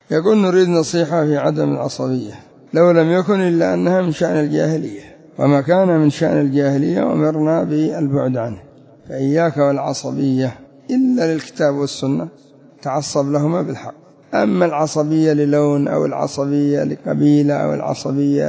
يقول نريد نصيحة في عدم العصبية، لو لم يكن إلا أنها من شأن الجاهلية، وما كان من شأن الجاهلية أمرنا بالبعد عنه، فإياك والعصبية إلا للكتاب والسنة، تعصب لهما بالحق. أما العصبية للون أو العصبية لقبيلة أو العصبية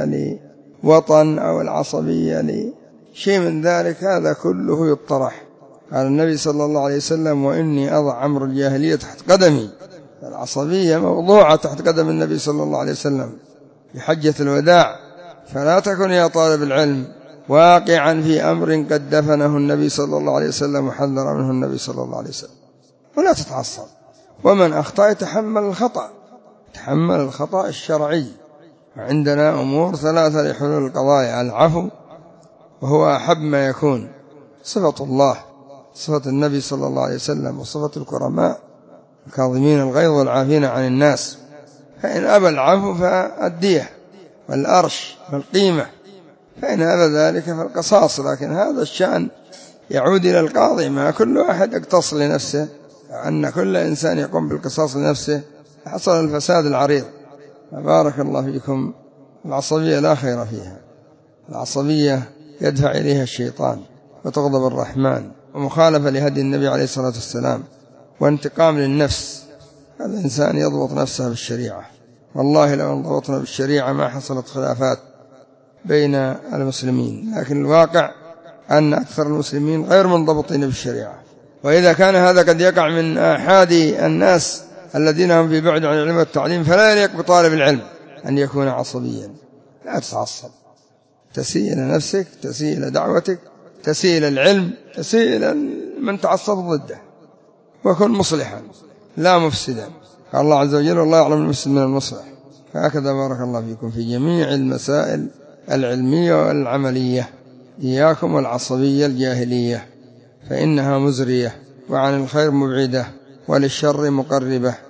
لوطن أو العصبية لشيء من ذلك، هذا كله يطرح. قال النبي صلى الله عليه وسلم: وإني أضع أمر الجاهلية تحت قدمي. العصبية موضوعة تحت قدم النبي صلى الله عليه وسلم في حجة الوداع. فلا تكن يا طالب العلم واقعا في أمر قد دفنه النبي صلى الله عليه وسلم وحذر منه النبي صلى الله عليه وسلم، ولا تتعصب. ومن أخطأ يتحمل الخطأ، تحمل الخطأ الشرعي. وعندنا أمور ثلاثة لحلول القضايا: العفو، وهو أحب ما يكون، صفة الله، صفة النبي صلى الله عليه وسلم، وصفة الكرماء الكاظمين الغيظ والعافين عن الناس. فإن أبى العفو فالدية والأرش والقيمة، فإن أبى ذلك فالقصاص. لكن هذا الشأن يعود إلى القاضي، ما كل واحد يقتص لنفسه، أن كل إنسان يقوم بالقصاص لنفسه حصل الفساد العريض. بارك الله فيكم. العصبية لا خير فيها، العصبية يدفع إليها الشيطان وتغضب الرحمن، ومخالفة لهدي النبي عليه الصلاة والسلام، وانتقام للنفس. هذا الإنسان يضبط نفسه بالشريعة. والله لو انضبطنا بالشريعة ما حصلت خلافات بين المسلمين، لكن الواقع أن أكثر المسلمين غير منضبطين بالشريعة. وإذا كان هذا قد يقع من أحد الناس الذين هم في بعد عن العلم والتعليم، فلا يليق بطالب العلم أن يكون عصبيا. لا تتعصب، تسيء إلى نفسك، تسيء إلى دعوتك، تسيء إلى العلم، تسيء إلى من تعصب ضده، وكن مصلحا لا مفسدا. قال الله عز وجل: والله يعلم المفسد من المصلح. هكذا بارك الله فيكم في جميع المسائل العلمية والعملية. إياكم والعصبية الجاهلية، فإنها مزرية، وعن الخير مبعدة، وللشر مقربة.